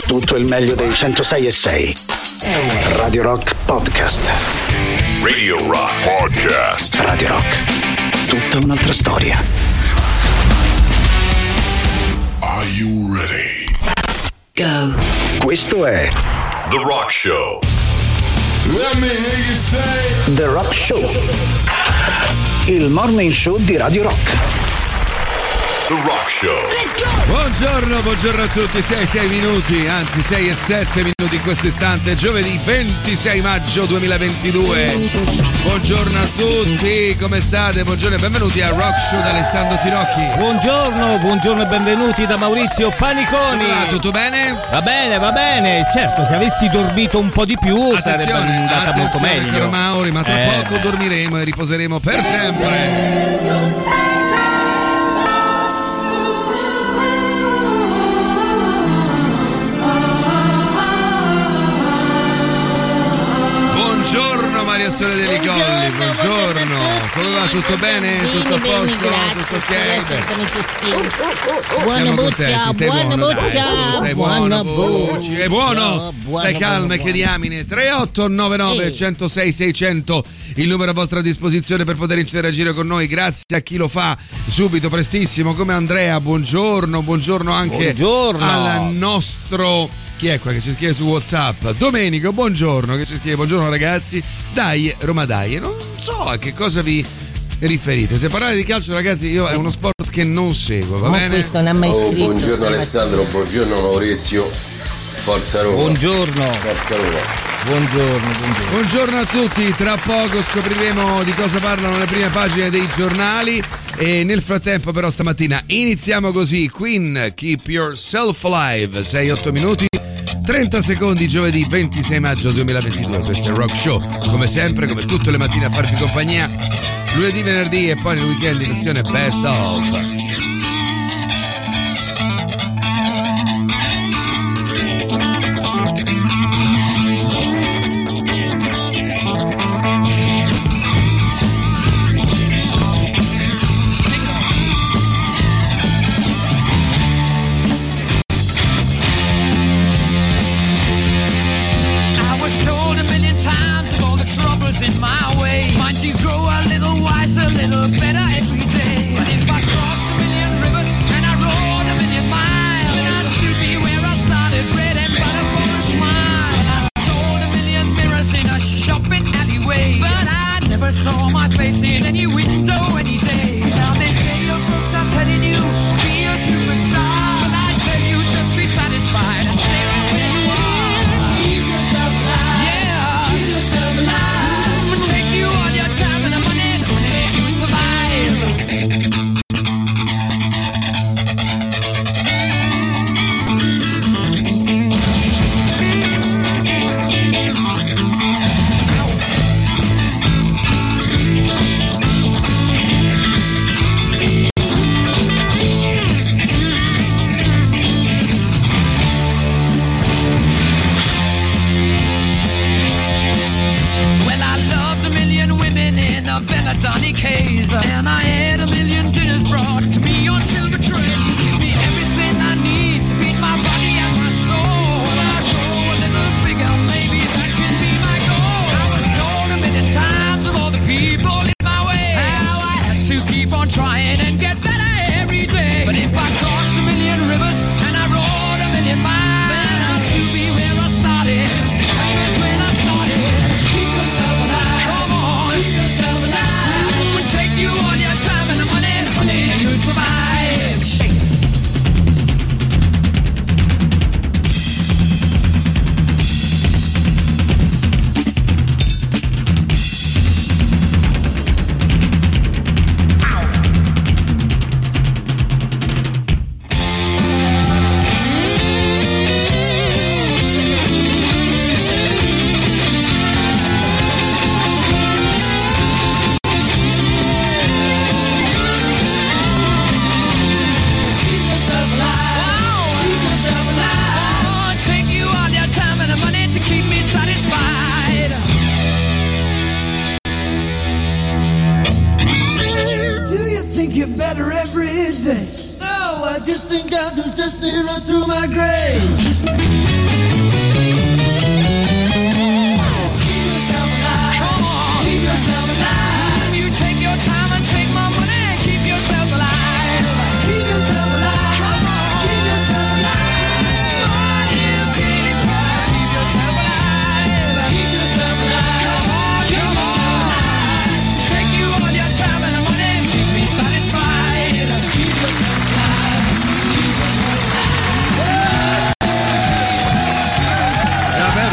tutto il meglio dei 106.6. Radio Rock Podcast. Radio Rock Podcast. Radio Rock. Tutta un'altra storia. Are you ready? Go. Questo è The Rock Show. Let me hear you say The Rock Show. Il morning show di Radio Rock. The Rock Show. Buongiorno a tutti, 6 minuti, anzi 6 e 7 minuti in questo istante, giovedì 26 maggio 2022. Buongiorno a tutti, come state? Buongiorno e benvenuti al Rock Show da Alessandro Tirocchi. Buongiorno e benvenuti da Maurizio Paniconi. Tutto bene? Va bene, certo, se avessi dormito un po' di più sarebbe andata molto meglio. Caro Mauri, ma tra poco dormiremo e riposeremo per sempre. Buongiorno Maria Sole Deli Colli, buongiorno. Come va? Tutto bene? Tutto a posto? Tutto ok? Buona boccia. È buono. Stai calma e che diamine. 3899 106 600 il numero a vostra disposizione per poter interagire con noi. Grazie a chi lo fa subito, prestissimo, come Andrea. Buongiorno anche al nostro... Chi è qua che ci scrive su WhatsApp? Domenico, buongiorno, che ci scrive: buongiorno ragazzi, dai Roma dai. Non so a che cosa vi riferite. Se parlate di calcio, ragazzi, io è uno sport che non seguo, va bene? Questo non ha mai scritto. Buongiorno Alessandro, buongiorno Maurizio, forza Roma. Buongiorno. Forza Roma. Buongiorno a tutti, tra poco scopriremo di cosa parlano le prime pagine dei giornali. E nel frattempo però stamattina iniziamo così. Queen, Keep Yourself Alive, 6-8 minuti 30 secondi, giovedì 26 maggio 2022. Questo è il Rock Show, come sempre, come tutte le mattine a farvi compagnia, lunedì, venerdì e poi nel weekend in versione Best of. In my way, might you grow a little wiser, a little better every day. But if I crossed a million rivers and I rode a million miles, then I'd still be where I started, bread and butter for a smile. I sold a million mirrors in a shopping alleyway, but I never saw my face in any window any day. Now they say your folks are telling you be a superstar, but I tell you just be satisfied and stay right where you are. Keep yourself alive. Yeah, keep yourself alive. Take you all your time and the money to make you survive. A Belladonna case, and I had a million dinners brought to me on silver tray. Give me everything I need to feed my body and my soul. When I grow a little bigger, maybe that can be my goal. I was told a million times of all the people in my way how I had to keep on trying and get better every day. But if I crossed a million rivers and I rode a million miles, then I'll still be where I started, same as when I started. Keep yourself alive. Come on, keep yourself alive. Take you on your time.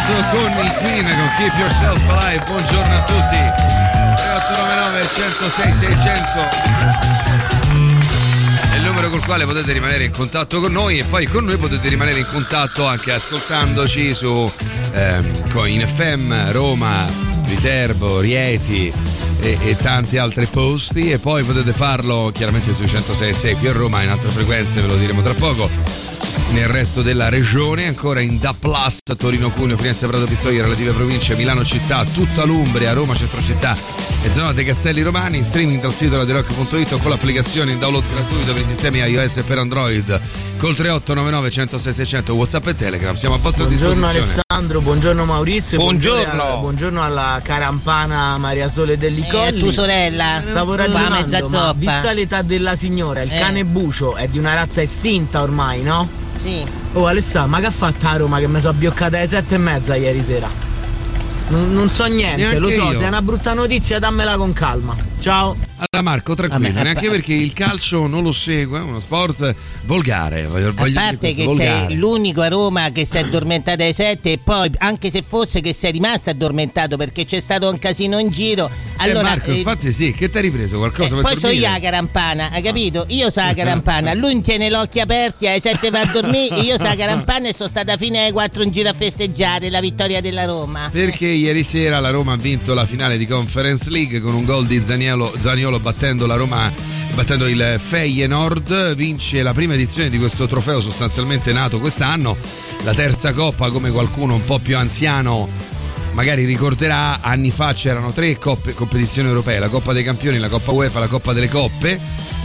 Parto con i Queen con Keep Yourself Alive. Buongiorno a tutti. 3899 106 600 è il numero col quale potete rimanere in contatto con noi, e poi con noi potete rimanere in contatto anche ascoltandoci su in FM Roma, Viterbo, Rieti e tanti altri posti, e poi potete farlo chiaramente sui 106.6 qui a Roma, in altre frequenze ve lo diremo tra poco nel resto della regione, ancora in Da Plus, Torino, Cuneo, Firenze, Prato, Pistoia, relative province, Milano città, tutta l'Umbria, Roma centro città e zona dei Castelli Romani, in streaming dal sito radiorock.it o con l'applicazione in download gratuito per i sistemi iOS e per Android col 3899 106 600 WhatsApp e Telegram. Siamo a vostra disposizione. disposizione. Buongiorno Alessandro, buongiorno Maurizio, buongiorno. Buongiorno alla carampana Maria Sole Dellicoli. Tu sorella. Stavo ragionando, ma vista l'età della signora, il cane bucio è di una razza estinta ormai, no? Sì. Oh Alessandro, ma che ha fatto a Roma che mi sono abbioccata alle 7:30 ieri sera? Non so niente, neanche lo so, io. se è una brutta notizia dammela con calma. Ciao. Allora Marco, tranquillo, neanche perché il calcio non lo segue, è uno sport volgare. A parte che volgare. sei l'unico a Roma che si è addormentato alle 7, e poi anche se fosse che sei rimasto addormentato perché c'è stato un casino in giro. Allora, Marco, infatti sì, che ti hai ripreso qualcosa per poi dormire? so io la carampana, hai capito? Io so la carampana, lui tiene gli occhi aperti alle 7 va a dormire, io so la carampana e sono stata fino alle 4 in giro a festeggiare la vittoria della Roma. Perché ieri sera la Roma ha vinto la finale di Conference League con un gol di Zaniolo battendo la Roma, battendo il Feyenoord, vince la prima edizione di questo trofeo sostanzialmente nato quest'anno, la terza coppa, come qualcuno un po' più anziano magari ricorderà. Anni fa c'erano 3 competizioni europee, la Coppa dei Campioni, la Coppa UEFA, la Coppa delle Coppe,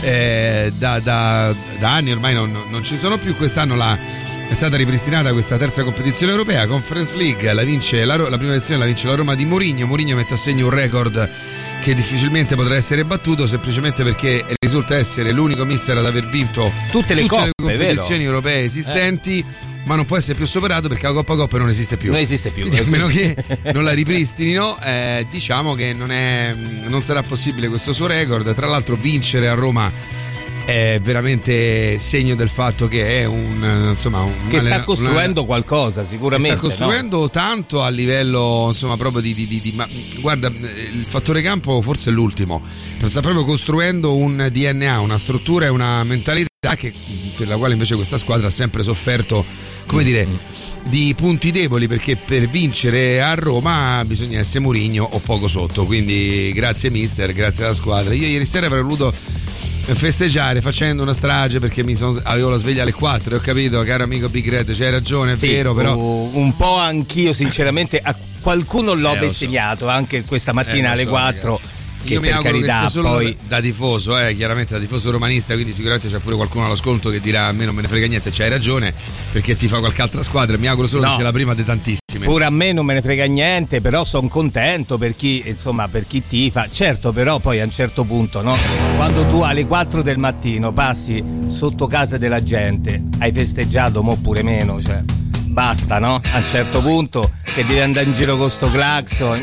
da anni ormai non ci sono più. Quest'anno è stata ripristinata questa terza competizione europea, Conference League, la prima edizione la vince la Roma di Mourinho mette a segno un record che difficilmente potrà essere battuto, semplicemente perché risulta essere l'unico mister ad aver vinto tutte le competizioni europee esistenti, ma non può essere più superato perché la Coppa Coppe non esiste più. Quindi, a meno che non la ripristinino, diciamo che non sarà possibile questo suo record. Tra l'altro vincere a Roma è veramente segno del fatto che è che sta costruendo qualcosa, sicuramente. Sta costruendo tanto a livello, insomma, proprio ma guarda, il fattore campo forse è l'ultimo. Sta proprio costruendo un DNA, una struttura e una mentalità per la quale invece questa squadra ha sempre sofferto, come dire, di punti deboli, perché per vincere a Roma bisogna essere Mourinho o poco sotto. Quindi grazie mister, grazie alla squadra. Io ieri sera avrei voluto festeggiare facendo una strage perché avevo la sveglia alle 4 e ho capito, caro amico Big Red, c'hai ragione, è vero, però un po' anch'io sinceramente a qualcuno l'ho bestemmiato anche questa mattina alle 4. Ragazzi. Io mi auguro che sia solo poi da tifoso, chiaramente da tifoso romanista, quindi sicuramente c'è pure qualcuno all'ascolto che dirà a me non me ne frega niente, c'hai ragione, perché ti fa qualche altra squadra. Mi auguro solo che sia la prima di tantissime. Pure a me non me ne frega niente, però sono contento per chi tifa. Certo, però poi a un certo punto, no? Quando tu alle 4 del mattino passi sotto casa della gente, hai festeggiato, mo pure meno, cioè basta, no? A un certo punto che devi andare in giro con sto clacson,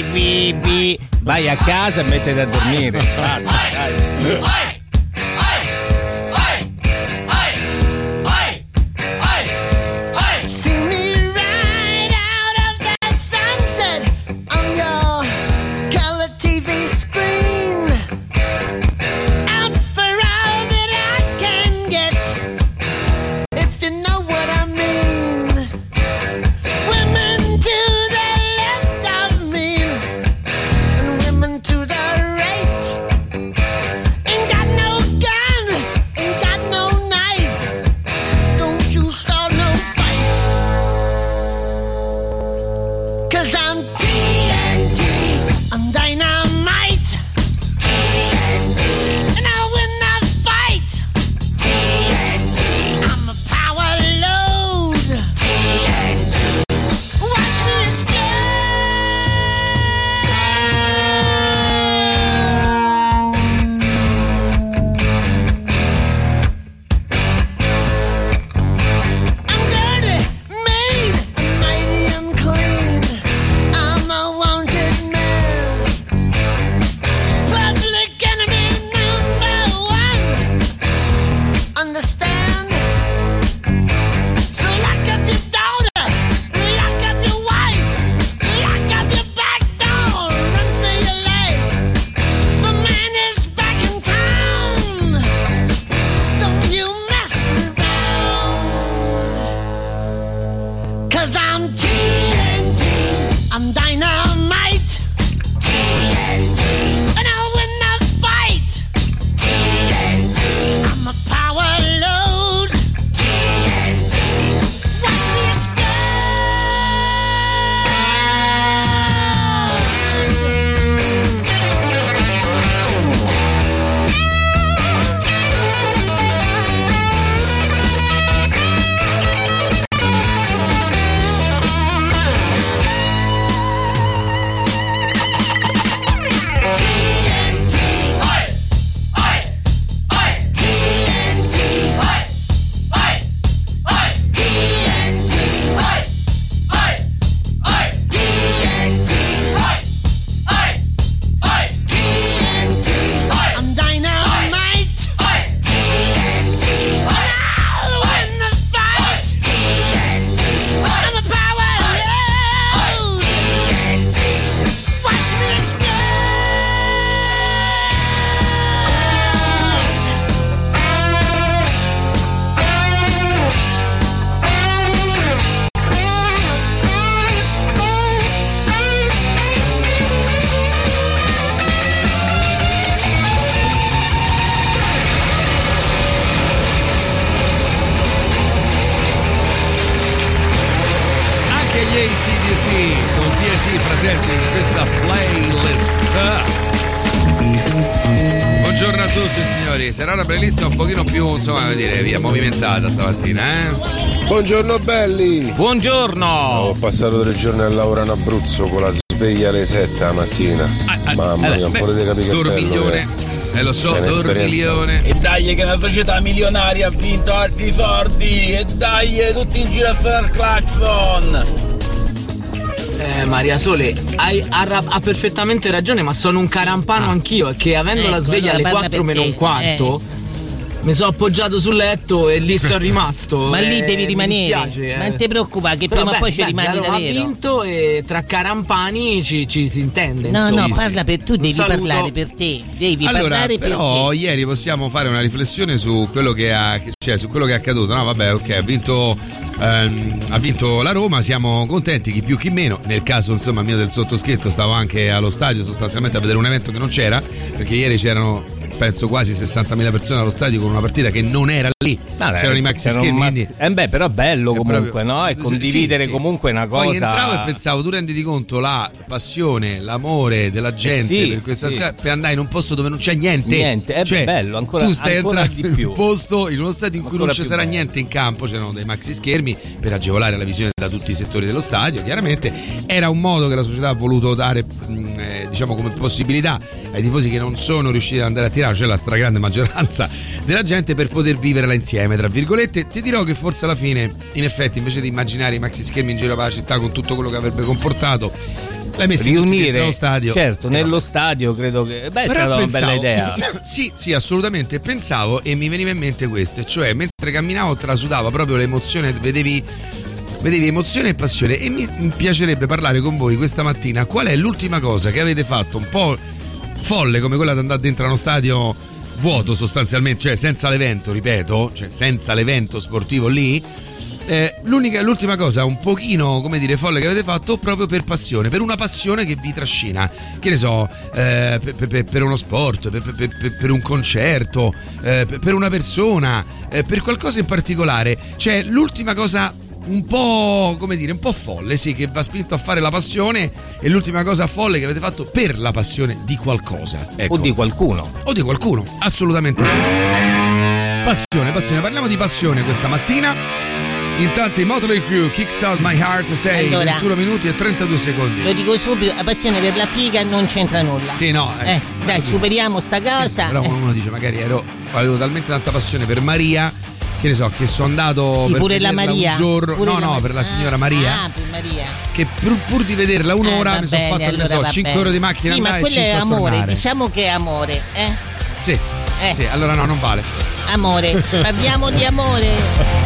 vai a casa e mettiti a dormire. Basta, dai. Ain't got 'cause I'm TNT. I'm dynamite. TNT. And I'll win the fight. TNT. I'm a power load. TNT. Watch me explode. Buongiorno a tutti signori, sarà una playlist un pochino più, insomma, vedere, via, movimentata stamattina, Buongiorno belli. Buongiorno. Ho passato 3 giorni a lavorare in Abruzzo con la sveglia alle 7 la mattina. Mamma mia, un po' di capire che dormiglione. Lo so, dormiglione. E dai che una società milionaria ha vinto altri sordi. E dai tutti in giro a fare il clacson. Maria Sole, ha perfettamente ragione, ma sono un carampano anch'io, che avendo la sveglia alle 4 meno un quarto mi sono appoggiato sul letto e lì sono rimasto. Ma lì devi rimanere, dispiace, non ti preoccupare che prima o poi ci rimani davvero. Ha vinto e tra carampani ci si intende. No, insomma. no, parla per tu, devi parlare per te. Devi parlare per te. Però ieri possiamo fare una riflessione su quello che su quello che è accaduto. No, vabbè, ok, ha vinto la Roma, siamo contenti, chi più chi meno. Nel caso insomma mio del sottoscritto, stavo anche allo stadio sostanzialmente a vedere un evento che non c'era, perché ieri c'erano penso quasi 60.000 persone allo stadio con una partita che non era lì. C'erano i maxi schermi. Però bello comunque, proprio, no? E condividere comunque una cosa. Poi entravo e pensavo, tu renditi conto la passione, l'amore della gente per questa per andare in un posto dove non c'è niente. È bello, ancora tu stai ancora entrando in un posto, in uno stadio in cui non ci sarà niente in campo, c'erano dei maxi schermi per agevolare la visione da tutti i settori dello stadio. Chiaramente era un modo che la società ha voluto dare diciamo come possibilità ai tifosi che non sono riusciti ad andare a tirare, cioè la stragrande maggioranza della gente, per poter viverla insieme, tra virgolette. Ti dirò che forse alla fine, in effetti, invece di immaginare i maxi schermi in giro per la città con tutto quello che avrebbe comportato, l'hai messo riunire nello stadio. Certo, nello stadio credo che è stata una bella idea. Sì, assolutamente. Pensavo e mi veniva in mente questo, e cioè mentre camminavo trasudava proprio l'emozione, vedevi emozione e passione, e mi piacerebbe parlare con voi questa mattina qual è l'ultima cosa che avete fatto un po' folle come quella di andare dentro a uno stadio vuoto sostanzialmente, cioè senza l'evento, ripeto, cioè senza l'evento sportivo lì. L'ultima cosa un pochino, come dire, folle che avete fatto proprio per passione, per una passione che vi trascina, che ne so, per uno sport, per un concerto, per una persona, per qualcosa in particolare. Cioè l'ultima cosa un po', come dire, un po' folle, sì, che vi ha spinto a fare la passione, e l'ultima cosa folle che avete fatto per la passione di qualcosa, ecco. O di qualcuno, assolutamente sì. Passione, parliamo di passione questa mattina. Intanto i Motley Crue, Kickstart My Heart, 21 minuti e 32 secondi. Lo dico subito, la passione per la figa non c'entra nulla. Sì, no. Dai, superiamo sta cosa. Però uno dice, magari avevo talmente tanta passione per Maria, che ne so, che sono andato per pure la Maria un giorno, per la signora Maria, per Maria, che pur di vederla un'ora mi sono fatto, allora, che ne so, 5 ore di macchina. Sì, ma quello è amore, diciamo che è amore, Sì, allora no, non vale. Amore, parliamo di amore.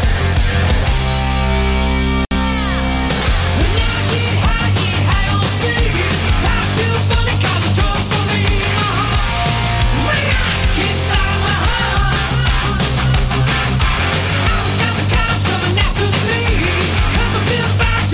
Back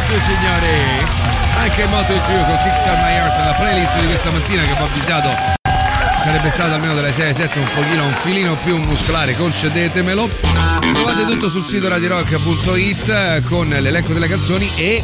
Buonanotte signori. Anche il Motley Crue con Kickstart My Heart, la playlist di questa mattina che ho avvisato sarebbe stata almeno dalle 6-7 un filino più muscolare, concedetemelo. Trovate tutto sul sito radiorock.it con l'elenco delle canzoni e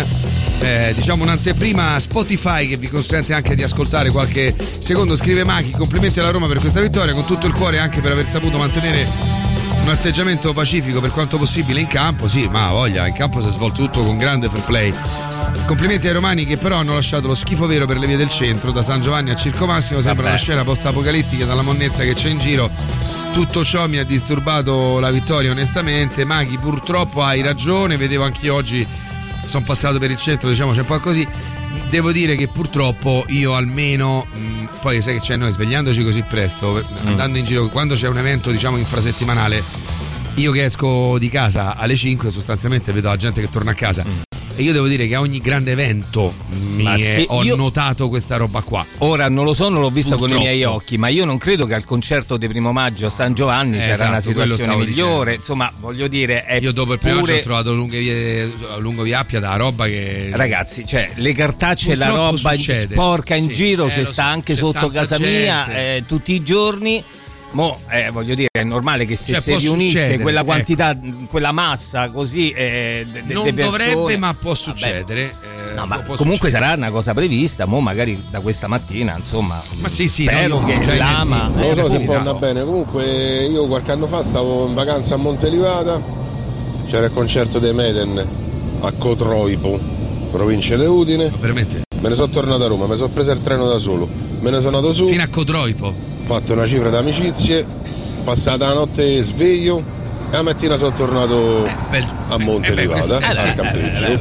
un'anteprima Spotify che vi consente anche di ascoltare qualche secondo. Scrive Maghi, complimenti alla Roma per questa vittoria, con tutto il cuore, anche per aver saputo mantenere un atteggiamento pacifico per quanto possibile in campo. Sì, ma voglia, in campo si è svolto tutto con grande fair play. Complimenti ai romani che però hanno lasciato lo schifo vero per le vie del centro, da San Giovanni a Circo Massimo. Sembra una scena post-apocalittica dalla monnezza che c'è in giro. Tutto ciò mi ha disturbato la vittoria, onestamente. Maghi, purtroppo hai ragione, vedevo anch'io oggi, sono passato per il centro, diciamo, c'è un po' così. Devo dire che purtroppo io almeno poi sai che c'è, noi svegliandoci così presto, andando in giro, quando c'è un evento diciamo infrasettimanale, io che esco di casa alle 5 sostanzialmente vedo la gente che torna a casa. E io devo dire che a ogni grande evento ho notato questa roba qua. Ora non lo so, non l'ho visto con i miei occhi, ma io non credo che al concerto di primo maggio a San Giovanni c'era una situazione migliore. Insomma, voglio dire, io dopo il primo maggio ho trovato lungo via Appia da roba che, ragazzi, cioè le cartacce e la roba sporca in giro che sta anche sotto casa mia tutti i giorni. Voglio dire, è normale che se si riunisce quella quantità, quella massa così non persone, dovrebbe, ma può succedere. Ma comunque sarà una cosa prevista, magari da questa mattina, insomma. Ma sì, spero che l'ama. Non lo so se può andare bene. Comunque io qualche anno fa stavo in vacanza a Montelivata, c'era il concerto dei Maiden a Cotroipo, provincia di Udine. Veramente? Me ne sono tornato a Roma, mi sono preso il treno da solo, me ne sono andato su fino a Cotroipo, ho fatto una cifra d'amicizie, passata la notte sveglio e la mattina sono tornato a Montelivata al campeggio.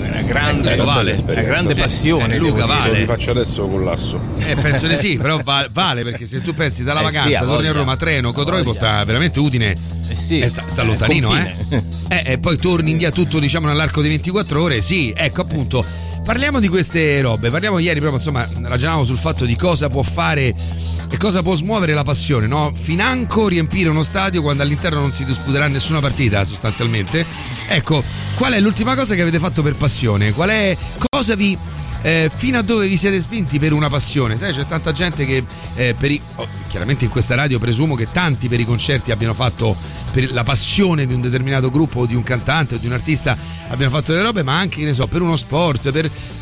Una grande passione, Luca, vale. Lo faccio adesso collasso. Penso di sì, però vale, perché se tu pensi dalla vacanza torni a Roma, treno, Cotroipo sta veramente Udine. Sta lontanino, e poi torni indietro tutto diciamo nell'arco di 24 ore. Sì, ecco appunto. Parliamo di queste robe, parliamo ieri proprio, insomma, ragionavamo sul fatto di cosa può fare e cosa può smuovere la passione, no? Financo riempire uno stadio quando all'interno non si disputerà nessuna partita sostanzialmente. Ecco, qual è l'ultima cosa che avete fatto per passione? Qual è, cosa vi fino a dove vi siete spinti per una passione? Sai, c'è tanta gente che chiaramente in questa radio presumo che tanti per i concerti abbiano fatto, per la passione di un determinato gruppo o di un cantante o di un artista abbiano fatto delle robe, ma anche, che ne so, per uno sport,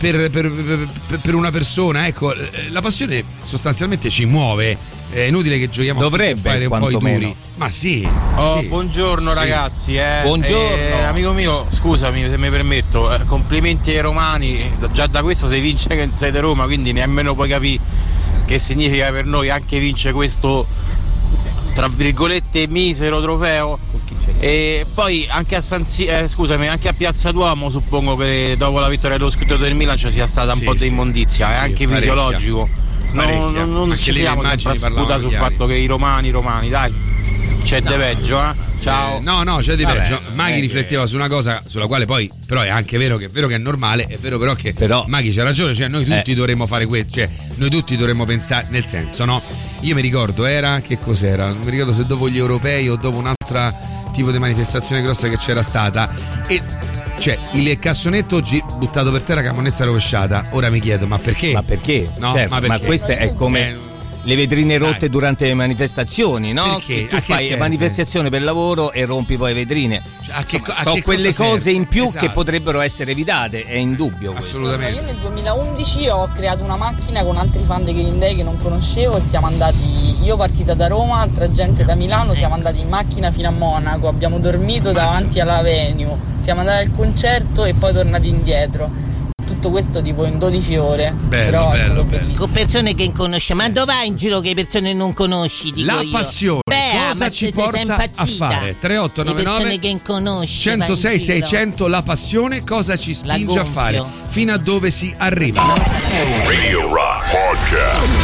per una persona. Ecco, la passione sostanzialmente ci muove. È inutile che giochiamo a fare un po' i duri. Ma sì. Buongiorno ragazzi. Buongiorno. Amico mio, scusami se mi permetto, complimenti ai romani. Già da questo si vince che sei di Roma, quindi nemmeno puoi capire che significa per noi anche vince questo, tra virgolette, misero trofeo. E poi anche a anche a Piazza Duomo suppongo che dopo la vittoria dello scudetto del Milan ci sia stata un po' di immondizia, è anche fisiologico. Non ci siamo sempre a sputa sul fatto che i romani, dai, c'è di peggio, ciao. No, c'è di peggio. Maghi rifletteva su una cosa sulla quale poi però è anche vero che è normale, è vero però che Maghi c'ha ragione, cioè noi tutti dovremmo fare questo, cioè noi tutti dovremmo pensare, nel senso, no? Io mi ricordo, che cos'era? Non mi ricordo se dopo gli europei o dopo un'altra tipo di manifestazione grossa che c'era stata, e cioè il cassonetto buttato per terra, cammonezza rovesciata. Ora mi chiedo, ma perché? No, certo, ma perché? Questo è come le vetrine rotte durante le manifestazioni, no? Perché? Tu fai manifestazione per lavoro e rompi poi le vetrine. Cioè, quelle cose in più che potrebbero essere evitate, è indubbio. Assolutamente. Io nel 2011 ho creato una macchina con altri fan dei Green Day che non conoscevo e siamo andati, io partita da Roma, altra gente da Milano, siamo andati in macchina fino a Monaco, abbiamo dormito davanti all'Avenue, siamo andati al concerto e poi tornati indietro. Tutto questo tipo in 12 ore. Bello. Con persone che conosci, ma dove vai in giro che persone non conosci? La passione, cosa ci porta a fare? 3899 che conosci, 106 600, la passione cosa ci spinge a fare? Fino a dove si arriva? Radio Rock Podcast.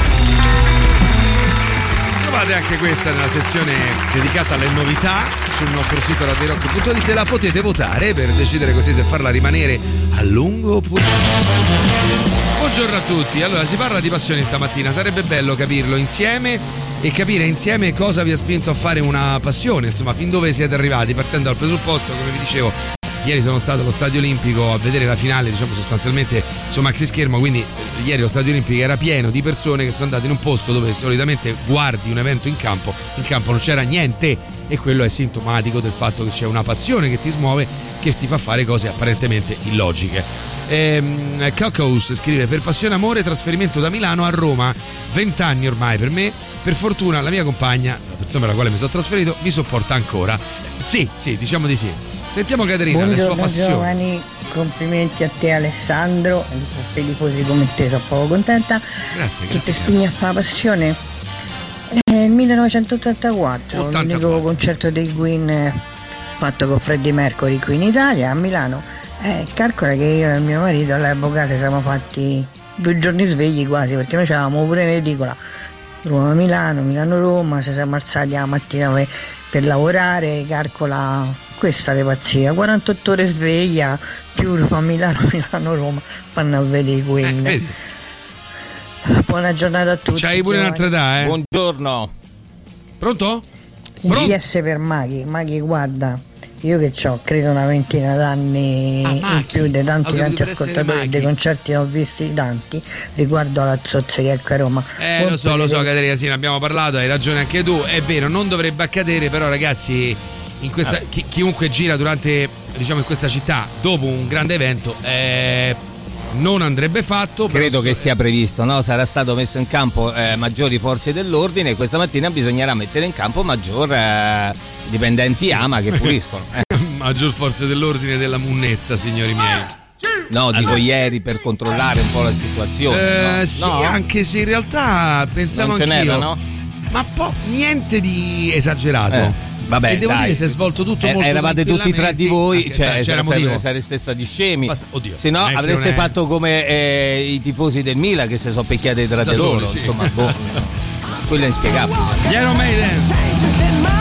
Trovate anche questa nella sezione dedicata alle novità sul nostro sito radiorock.it, la potete votare per decidere così se farla rimanere a lungo oppure no. Buongiorno a tutti. Allora, si parla di passioni stamattina, sarebbe bello capirlo insieme e capire insieme cosa vi ha spinto a fare una passione, insomma fin dove siete arrivati, partendo dal presupposto, come vi dicevo, ieri sono stato allo Stadio Olimpico a vedere la finale, diciamo sostanzialmente su maxi schermo, quindi ieri lo Stadio Olimpico era pieno di persone che sono andate in un posto dove solitamente guardi un evento in campo non c'era niente, e quello è sintomatico del fatto che c'è una passione che ti smuove, che ti fa fare cose apparentemente illogiche. Cocos scrive: per passione amore trasferimento da Milano a Roma, 20 anni ormai per me, per fortuna la mia compagna, la persona per la quale mi sono trasferito, mi sopporta ancora. Sì, diciamo di sì. Sentiamo Caterina, le sue passioni. Giovani, complimenti a te Alessandro, per i tifosi come te, sono poco contenta. Grazie. Che ti spingi a fare passione? Nel 1984, l'unico concerto dei Queen fatto con Freddie Mercury qui in Italia, a Milano. Calcola che io e mio marito all'epoca ci siamo fatti 2 giorni svegli quasi, perché noi c'avevamo pure in edicola Roma-Milano, Milano-Roma, ci siamo alzati la mattina per lavorare, calcola questa è pazzia, 48 ore sveglia più Roma-Milano, Milano-Roma, fanno a vedere i Queen. Buona giornata a tutti. C'hai pure un'altra età, Buongiorno. Pronto? Un PS per Maghi, guarda, io che ho credo una ventina d'anni in più di tanti ascoltatori dei concerti ne ho visti tanti riguardo alla zozzeria a Roma. Lo so Caterina, sì, ne abbiamo parlato, hai ragione anche tu, è vero, non dovrebbe accadere, però ragazzi, in questa chiunque gira durante, diciamo, in questa città dopo un grande evento non andrebbe fatto. Credo che sia previsto, no? Sarà stato messo in campo maggiori forze dell'ordine, e questa mattina bisognerà mettere in campo maggior dipendenti AMA che puliscono. Maggior forze dell'ordine della munnezza, signori miei. No, dico ieri, per controllare un po' la situazione. Sì, anche se in realtà pensavo non ce anch'io. n'era, no? Ma niente di esagerato. Vabbè, e devo dai, dire si è svolto tutto molto eravate tutti tra di voi, sareste stati scemi. Oddio, se no avreste fatto come i tifosi del Milan che si sono picchiati tra di loro, sì. insomma, quello è inspiegabile. Gli Iron Maiden.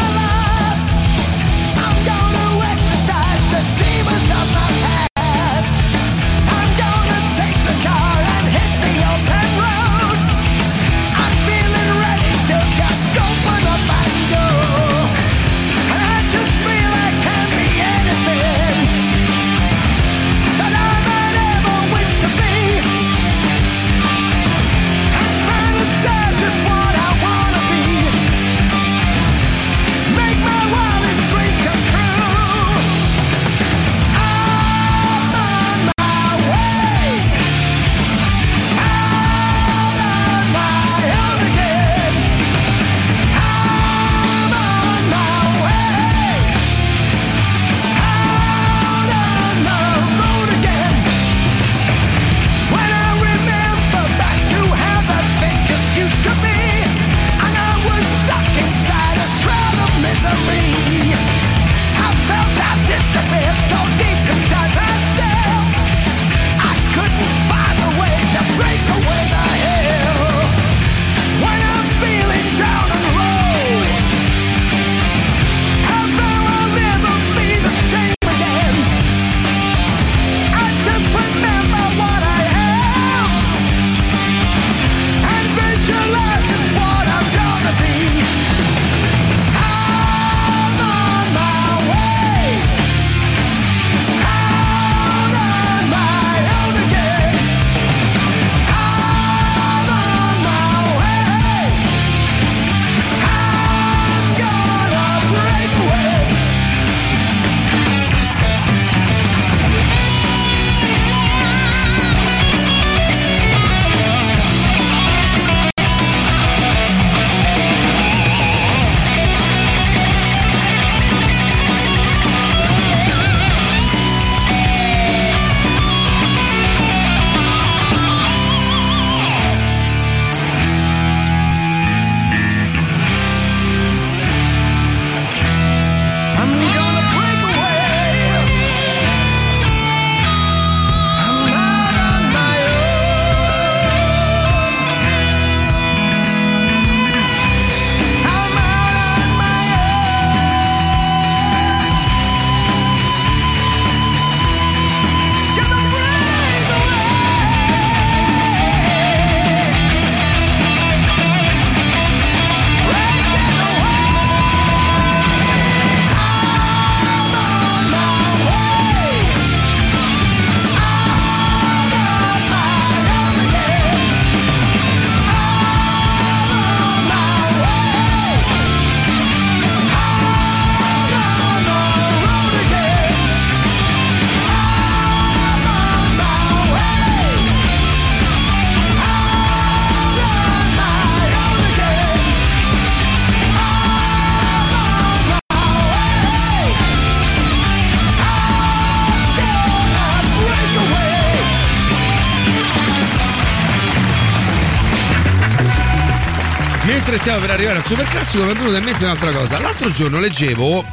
mentre stiamo per arrivare al super classico mi è venuta in mente un'altra cosa. L'altro giorno leggevo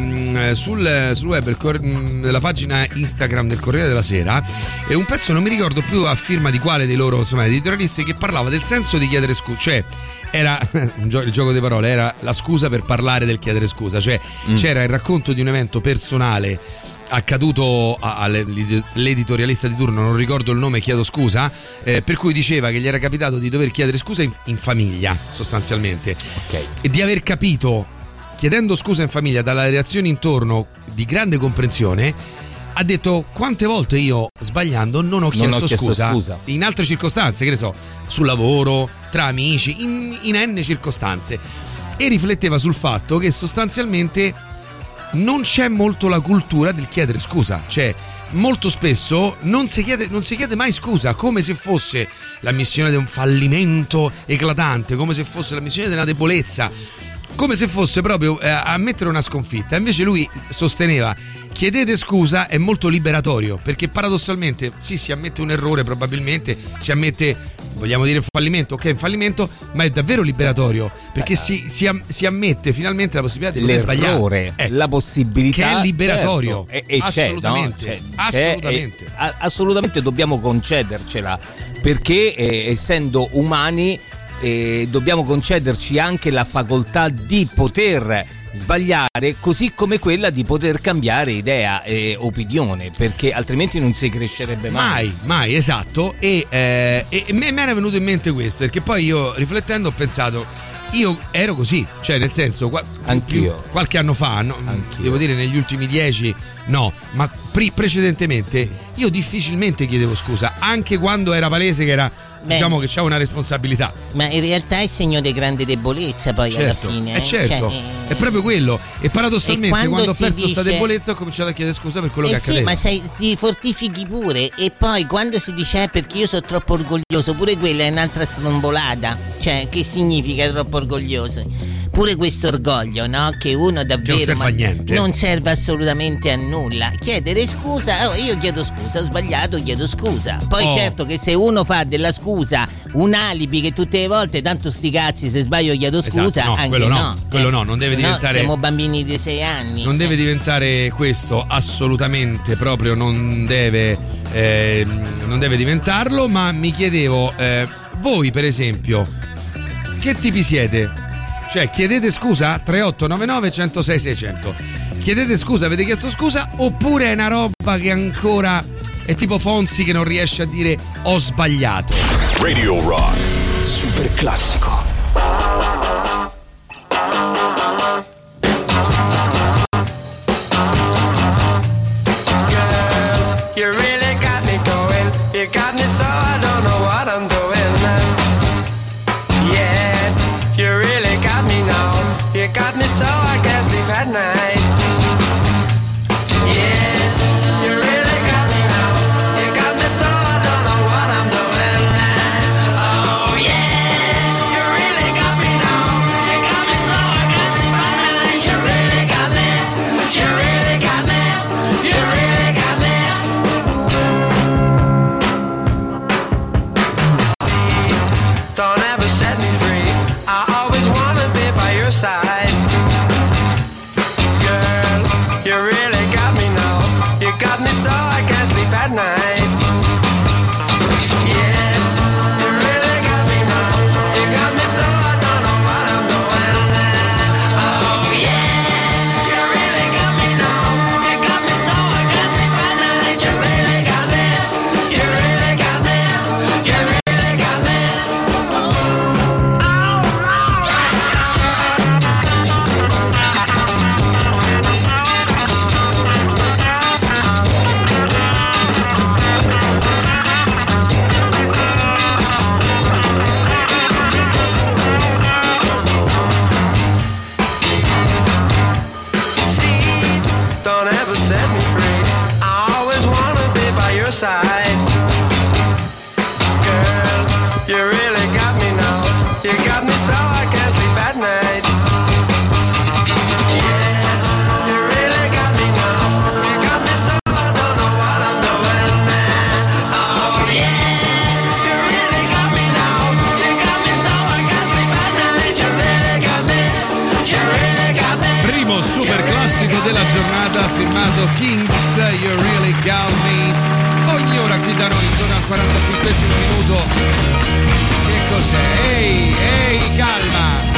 sul web la pagina Instagram del Corriere della Sera un pezzo, non mi ricordo più a firma di quale dei loro editorialisti, che parlava del senso di chiedere scusa. Cioè era il gioco di parole, era la scusa per parlare del chiedere scusa. Cioè c'era il racconto di un evento personale accaduto all'editorialista di turno, non ricordo il nome, chiedo scusa, per cui diceva che gli era capitato di dover chiedere scusa in famiglia, sostanzialmente, e di aver capito, chiedendo scusa in famiglia, dalla reazione intorno di grande comprensione, ha detto: quante volte io sbagliando non ho chiesto scusa in altre circostanze, che ne so, sul lavoro, tra amici, in n circostanze, e rifletteva sul fatto che sostanzialmente non c'è molto la cultura del chiedere scusa. Cioè molto spesso non si chiede mai scusa, come se fosse l'ammissione di un fallimento eclatante, come se fosse l'ammissione di una debolezza, come se fosse proprio ammettere una sconfitta. Invece lui sosteneva: chiedete scusa è molto liberatorio, perché paradossalmente si ammette un errore, probabilmente si ammette, vogliamo dire fallimento, ok, un fallimento, ma è davvero liberatorio, perché si ammette finalmente la possibilità di poter sbagliare, la possibilità, che è liberatorio, certo. Assolutamente, assolutamente. Assolutamente dobbiamo concedercela, perché essendo umani dobbiamo concederci anche la facoltà di poter sbagliare, così come quella di poter cambiare idea e opinione, perché altrimenti non si crescerebbe mai, esatto. E mi era venuto in mente questo, perché poi io, riflettendo, ho pensato: io ero così, cioè nel senso, anch'io qualche anno fa, no, devo dire negli ultimi 10 no, ma precedentemente io difficilmente chiedevo scusa, anche quando era palese che era, diciamo, che c'è una responsabilità. Ma in realtà è segno di grande debolezza, poi alla fine. Certo, è proprio quello. E paradossalmente quando ho perso sta debolezza ho cominciato a chiedere scusa per quello che accadeva. Sì, ma ti fortifichi pure. E poi quando si dice perché io sono troppo orgoglioso, pure quella è un'altra strombolata. Cioè, che significa troppo orgoglioso? Pure questo orgoglio, no? Che uno davvero non serve a niente. Non serve assolutamente a nulla. Chiedere scusa, io chiedo scusa, ho sbagliato, chiedo scusa. Poi certo che se uno fa della scusa un alibi, che tutte le volte tanto sti cazzi, se sbaglio chiedo scusa, esatto, anche quello no, non deve diventare. Siamo bambini di 6 anni. Non deve diventare questo, assolutamente, proprio non deve diventarlo. Ma mi chiedevo, voi per esempio, che tipi siete? Cioè, chiedete scusa? 3899 106 600. Chiedete scusa, avete chiesto scusa? Oppure è una roba che ancora è tipo Fonzi che non riesce a dire ho sbagliato? Radio Rock Super classico. You really got me going. You got me so I don't know what I'm doing now. Yeah, you really got me now. You got me so I can't sleep at night. Yeah, you really got me now. You got me so I don't know what I'm doing now. Oh yeah, you really got me now. You got me so I can't sleep at night. You really got me. You really got me. You really got me. Don't ever set me free. I always wanna be by your side. Girl, you really got me now. You got me so I can't sleep at night. Yeah, you really got me now. You got me so I don't know what I'm doing now. Oh yeah, you really got me now. You got me so I can't sleep at night. You really got me. You really got me. You really got me. Don't ever set me free. I always wanna be by your side. Girl, you really got me now. You got me so I can't sleep at night. Yeah, you really got me now. You got me so I don't know what I'm doing now. Oh yeah, you really got me now. You got me so I can't sleep at night. You classico della giornata firmato Kings, You Really Got Me. Ogni ora qui da noi intorno al 45esimo minuto. Che cos'è? Ehi, calma.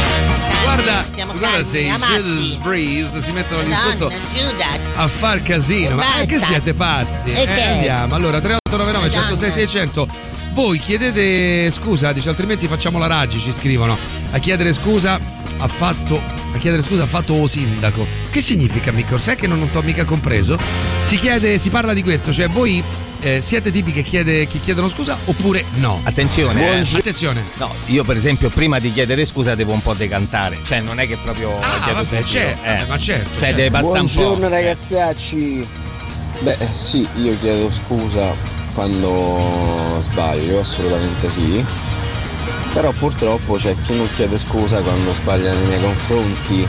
Guarda se i Judas Breeze si mettono lì sotto a far casino. Ma che siete pazzi? Andiamo. Allora 3899 106 600. Voi chiedete scusa, dice, altrimenti facciamo la Raggi, ci scrivono. A chiedere scusa ha fatto o sindaco. Che significa, Micco? Sai che non t'ho mica compreso? Si parla di questo, cioè voi siete tipi che chiedono scusa oppure no? Attenzione. Attenzione. No, io per esempio prima di chiedere scusa devo un po' decantare. Cioè non è che proprio chiedo scusa. Ma certo. Cioè deve passare un po'. Buongiorno ragazzacci. Beh sì, io chiedo scusa quando sbaglio, assolutamente sì. Però purtroppo c'è chi non chiede scusa quando sbaglia nei miei confronti.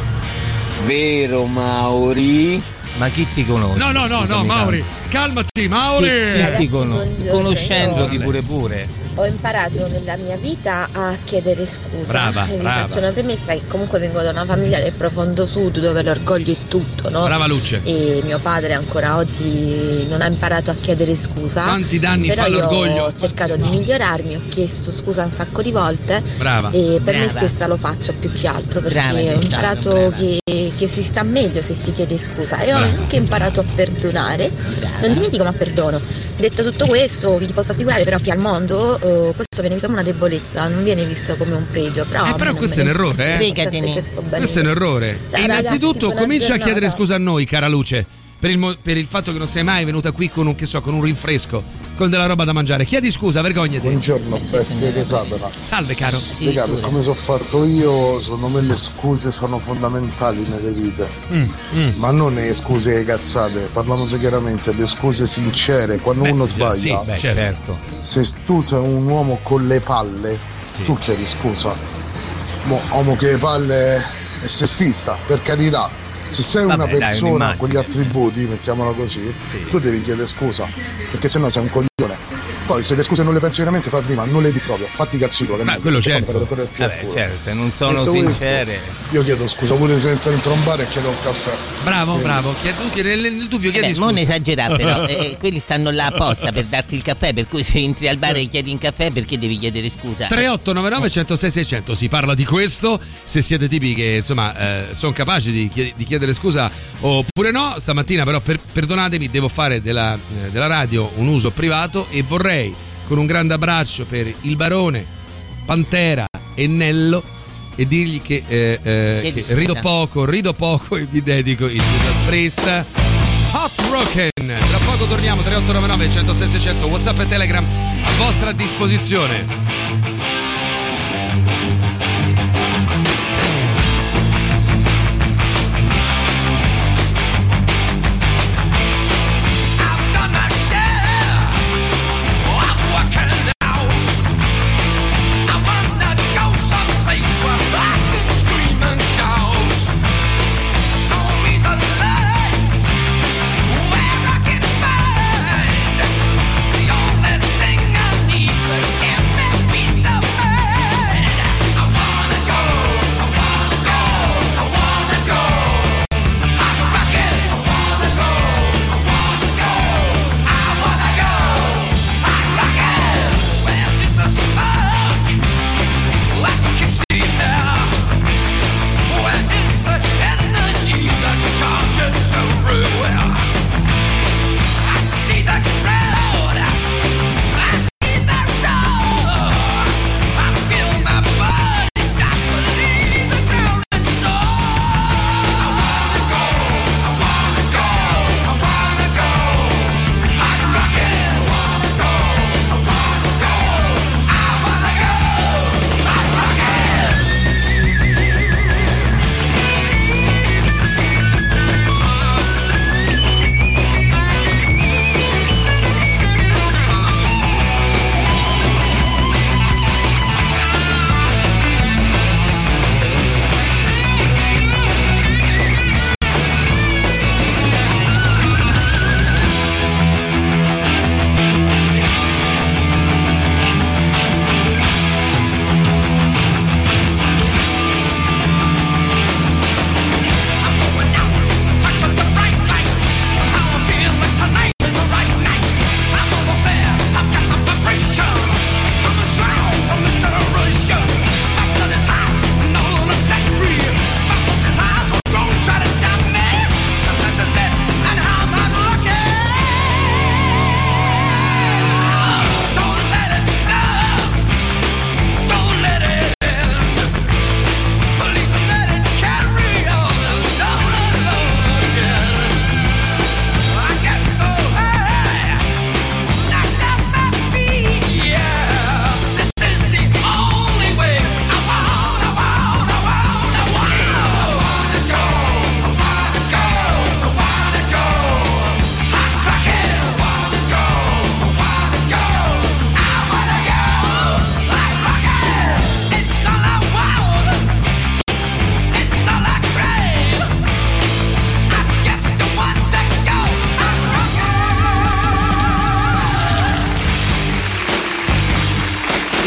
Vero Mauri? Ma chi ti conosce? No, Mauri. Calmati, Mauri. Chi ti conosce? Conoscendoti pure. Ho imparato nella mia vita a chiedere scusa. Brava. Vi faccio una premessa che comunque vengo da una famiglia del profondo sud dove l'orgoglio è tutto, no? Brava Luce. E mio padre ancora oggi non ha imparato a chiedere scusa. Quanti danni fa l'orgoglio? Io ho cercato di migliorarmi, ho chiesto scusa un sacco di volte. Brava. E per me stessa lo faccio più che altro perché ho imparato che si sta meglio se si chiede scusa. E ho anche imparato a perdonare. Non dimentico ma perdono. Detto tutto questo, vi posso assicurare però che al mondo questo viene visto come una debolezza, non viene visto come un pregio. Però questo è un errore, Questo è un errore. E innanzitutto comincia a chiedere scusa a noi, cara Luce, per il fatto che non sei mai venuta qui con un rinfresco, con della roba da mangiare. Chiedi scusa, vergognati. Buongiorno, bestie che Satana. Salve, caro. Spiegate come sono fatto io, secondo me le scuse sono fondamentali nelle vite. Ma non le scuse cazzate, parliamoci chiaramente, le scuse sincere, quando uno sbaglia. Certo. Se tu sei un uomo con le palle, tu chiedi scusa. Uomo che le palle è sessista, per carità. Se sei una persona con gli attributi, mettiamola così, tu devi chiedere scusa, perché sennò sei un coglione. Poi se le scuse non le pensi veramente, fai prima, non le di proprio, fatti cazzi tuoi. Ma quello certo. Certo, se non sono sincere. Io chiedo scusa, pure se entro in trombare e chiedo un caffè. Bravo. Nel dubbio chiedi scusa. Non esagerare però, quelli stanno là apposta per darti il caffè, per cui se entri al bar e chiedi un caffè, perché devi chiedere scusa? 3899 106 600, si parla di questo, se siete tipi che insomma sono capaci di chiedere scusa oppure no. Stamattina però perdonatemi, devo fare della radio un uso privato e vorrei con un grande abbraccio per il Barone, Pantera e Nello e dirgli che rido poco e vi dedico il Judas Priest Hot Rockin'. Tra poco torniamo. 3899 106 600, WhatsApp e Telegram a vostra disposizione. So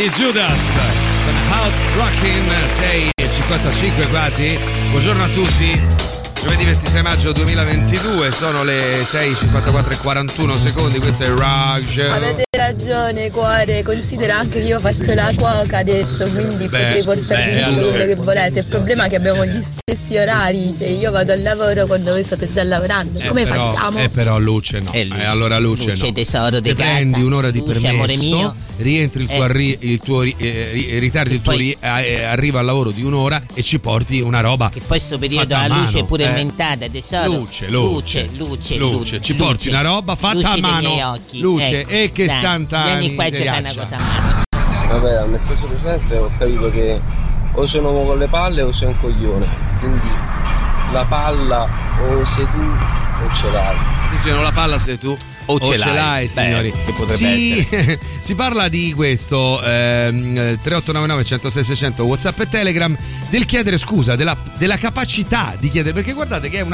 I Judas con Out Rockin', 6:55 quasi. Buongiorno a tutti. Giovedì 26 maggio 2022, sono le 6:54 e 41 secondi, questo è il Rock Show. Avete ragione, cuore, considera anche che io faccio la cuoca adesso, quindi potrei portarvi tutto quello che volete. Il problema è che abbiamo gli stessi orari, cioè io vado al lavoro quando voi state già lavorando. Come facciamo? Però Luce no. Allora Luce no. Tesoro di casa. Prendi un'ora di Luce, amore permesso, mio. rientri ritardi il tuo arriva al lavoro di un'ora e ci porti una roba. Che poi sto periodo a la luce mano, è pure inventata, tesoro. Luce, ci porti una roba fatta a mano. Luce, ecco, e che dai, santa vieni qua e ci fai una miseriaccia. cosa. Vabbè, dal messaggio recente ho capito che o sei un uomo con le palle o sei un coglione. Quindi la palla o sei tu o ce l'hai. Attenzione, la palla sei tu o ce l'hai, signori. Che potrebbe essere. Si parla di questo 3899 106 600 WhatsApp e Telegram, del chiedere scusa, della capacità di chiedere, perché guardate che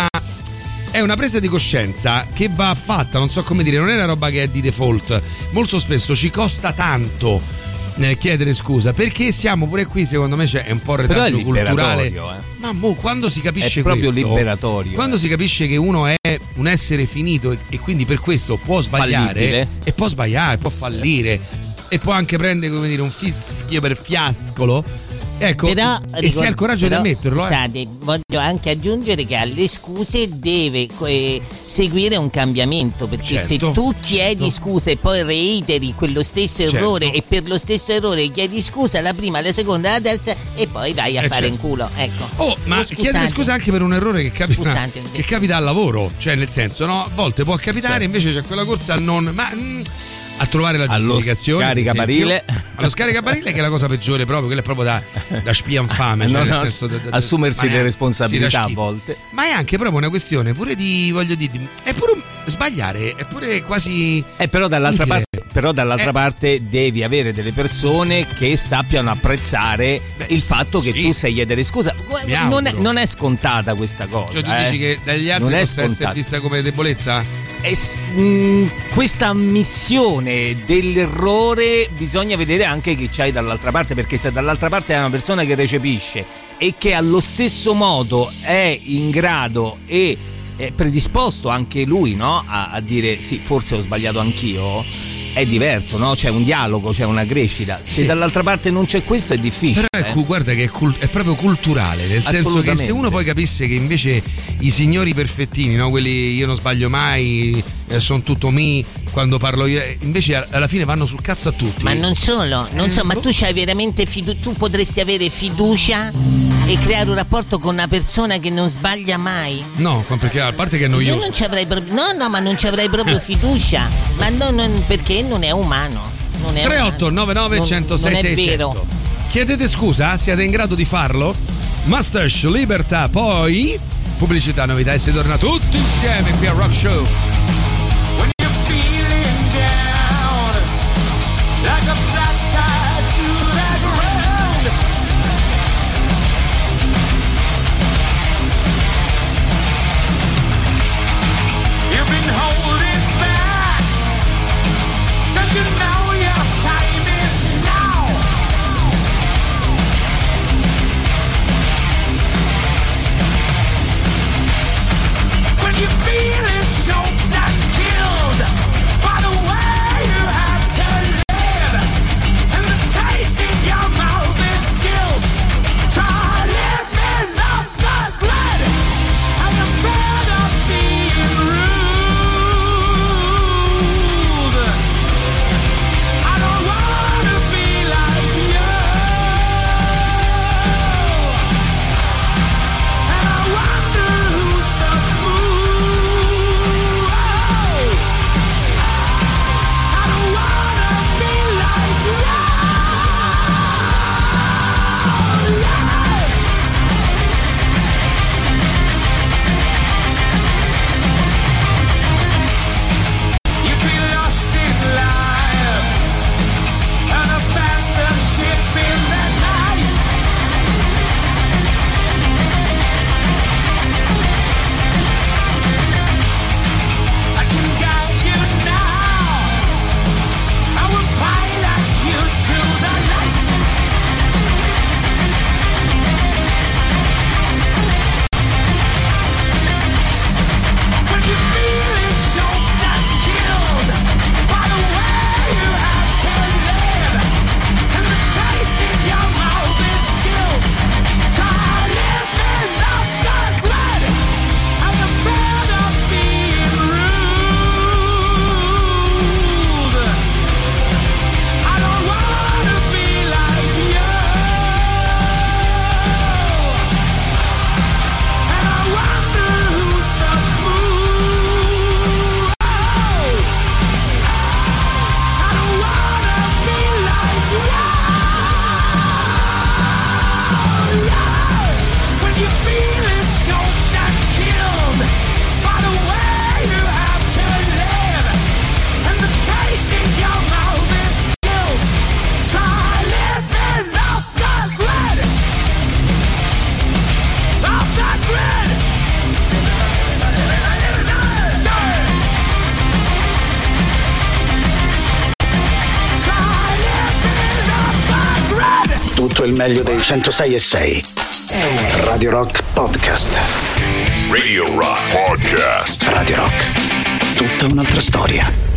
è una presa di coscienza che va fatta, non so come dire, non è una roba che è di default. Molto spesso ci costa tanto chiedere scusa, perché siamo pure qui, secondo me c'è un po' il retaggio culturale. Ma quando si capisce è proprio questo, liberatorio. Quando si capisce che uno è un essere finito e quindi per questo può sbagliare, fallibile. E può sbagliare, può fallire e può anche prendere, come dire, un fischio per fiascolo. Ecco, però, e si ha il coraggio di ammetterlo. Scusate, voglio anche aggiungere che alle scuse deve seguire un cambiamento, perché se tu chiedi scusa e poi reiteri quello stesso errore e per lo stesso errore chiedi scusa la prima, la seconda, la terza e poi vai a fare in culo, ecco. Ma chiedere scusa anche per un errore che capita al lavoro, cioè nel senso, no, a volte può capitare, invece c'è quella corsa a trovare la giustificazione allo scaricabarile, che è la cosa peggiore, proprio quella è proprio da spia infame, cioè nel senso assumersi le responsabilità a volte, ma è anche proprio una questione pure di, voglio dire, è pure sbagliare, è pure quasi però dall'altra parte devi avere delle persone che sappiano apprezzare il fatto che tu sai chiedere scusa. Non è scontata questa cosa, cioè tu dici che dagli altri possa essere vista come debolezza? Questa ammissione dell'errore bisogna vedere anche chi c'hai dall'altra parte, perché se dall'altra parte è una persona che recepisce e che allo stesso modo è in grado e è predisposto anche lui, no, a dire sì, forse ho sbagliato anch'io, è diverso, no? C'è un dialogo, c'è una crescita. Se dall'altra parte non c'è questo è difficile. Però guarda che è proprio culturale, nel senso che se uno poi capisse che invece i signori perfettini, no, quelli io non sbaglio mai, sono tutto me, quando parlo io, invece alla fine vanno sul cazzo a tutti. Ma non solo, ma tu c'hai veramente tu potresti avere fiducia e creare un rapporto con una persona che non sbaglia mai? No, perché a parte che è noioso. Io non ci avrei ma non ci avrei proprio fiducia. Ma non perché non è umano. 3899 106 600. Chiedete scusa? Siete in grado di farlo? Mustache, Libertà, poi pubblicità, novità e si torna tutti insieme qui a Rock Show. Feeling choked up. tutto il meglio dei 106.6. Radio Rock Podcast. Radio Rock Podcast. Radio Rock. Tutta un'altra storia.